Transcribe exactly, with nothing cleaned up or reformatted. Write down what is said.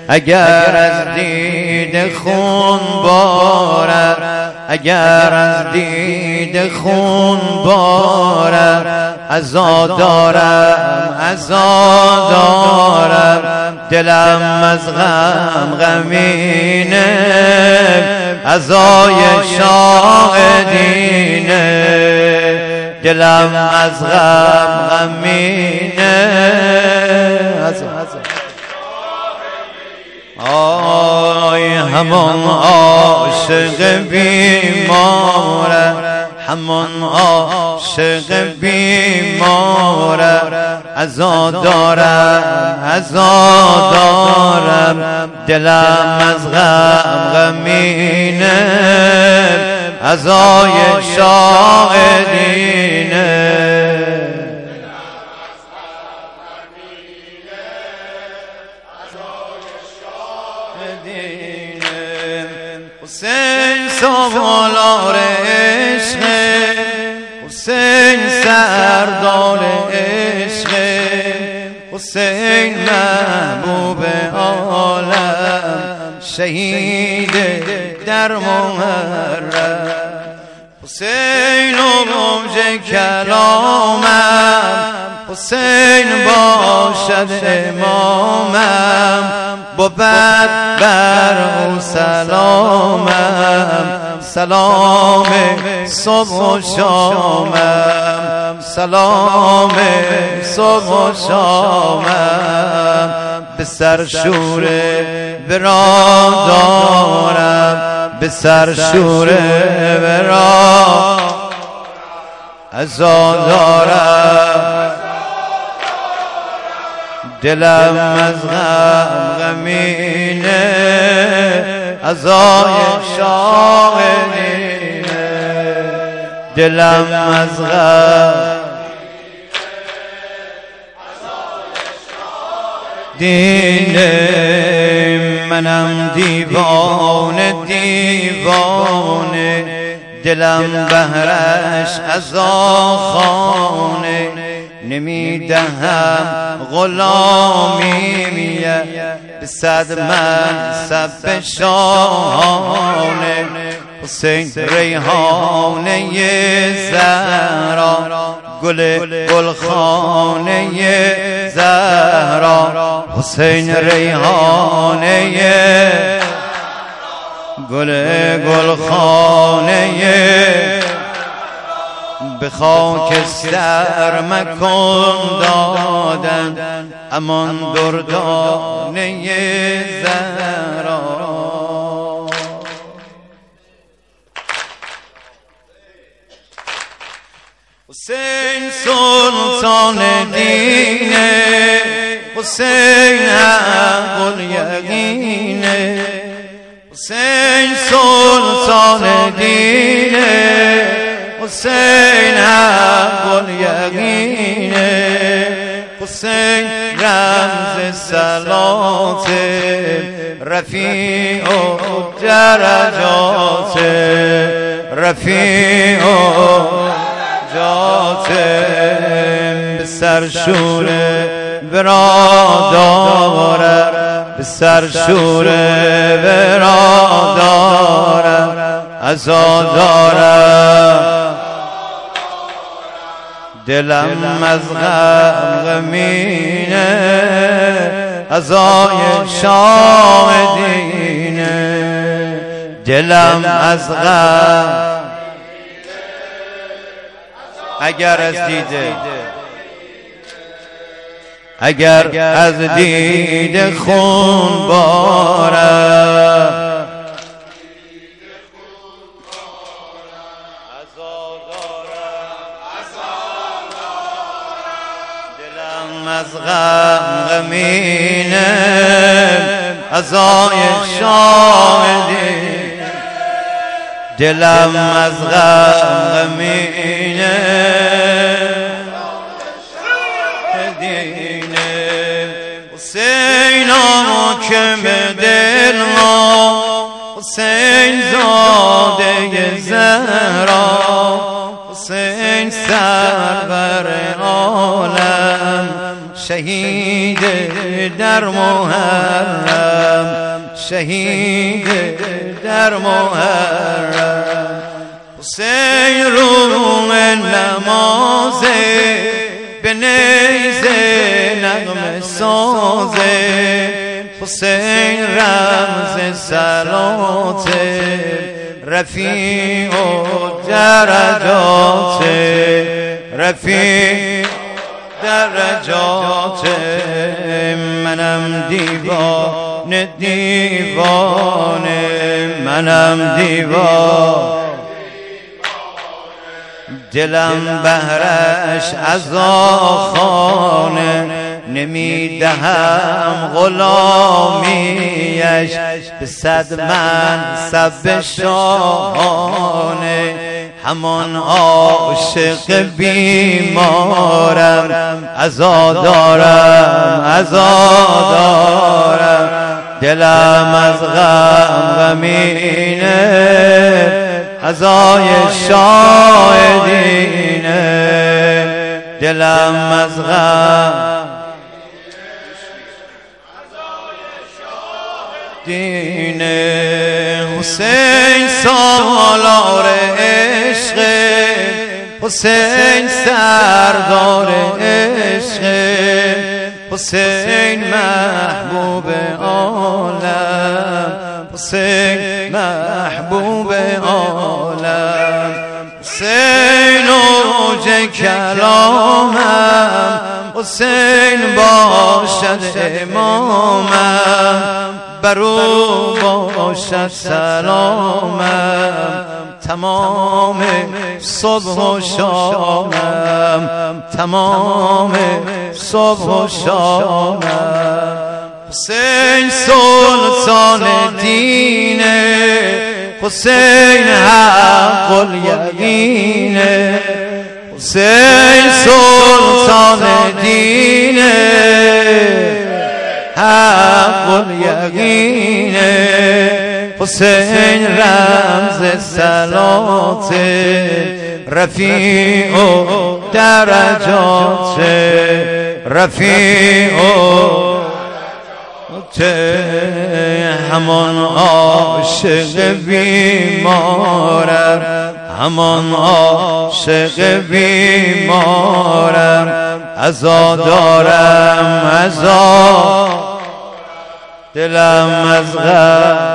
اگر از دید خون بارد، اگر از دید خون بارد، عزا دارم عزا دارم، دلم از غم غمینه، عزای شاهدینه، دلم از غم غمینه. آی همان عاشق بیماره، همان عاشق بیماره، عزا دارم عزا دارم، دلم از غم غمینه، عزای شاهدینه. حسین سوالار عشق، حسین سردار عشق، حسین محبوب عالم، شهید در محرم، حسین موج کلامم، حسین باشد امامم، بود بر او سلامم، سلام صبح و شامم، سلام صبح و شامم، به سر شور برادارم، به سر شور برادارم، عزا دارم، دلم از غم غمینه، عزای شاهدینه، دلم از غم دینه. منم دیوانه دیوانه، دلم بهرش عزاخانه، نمیدهم غلامیه، به صد منصب شاهانه، حسین ریحانه زهرا، گل گلخانه زهرا، حسین ریحانه گل گلخانه، به خاکستر مکن دادن امان دردانه زهرا. حسین سلطان دینه، حسین حق الیقینه، حسین سلطان دینه، حسین حق الیقینه، حسین رمز صلات، رفیع درجات، رفیع جات، به سر شور برادارم، به سر شور برادارم، عزا دارم، دلم از غم غمینه، عزای شاهدینه، دلم از غم. اگر از دیده، اگر از دید خون بارد، دلم از غم غمینه، عزای شاهدینه، دلم از غم غمینه، حسین حاکم دل ما، حسین زاده زهرا، حسین سرور عالم، شهید در محرم، شهید در محرم حسین روم نمازه به نیزه نغمه سازه حسین رمز صلات رفیع و درجات رفیع درجات منم دیوانه دیوانه منم دیوانه دلم بهرش عزاخانه نمیدهم غلامیش به صد منصب شاهانه همان عاشق بیمارم عزادارم عزادارم دلم از غم غمینه عزای شاهدینه دلم از غم دینه حسین سالار عشق حسین سردار عشق حسین محبوب عالم حسین محبوب عالم حسین اوج کلامم حسین باشد امامم برو باشد سلامم تمام صبح و شامم تمام صبح و شامم حسین سلطان دینه حسین حق الیقینه حسین سلطان دینه حق الیقینه حسین رمز صلات رفیع و درجات رفیع و همان عاشق بیمارم همان عاشق بیمارم عزادارم عزا دلم از غم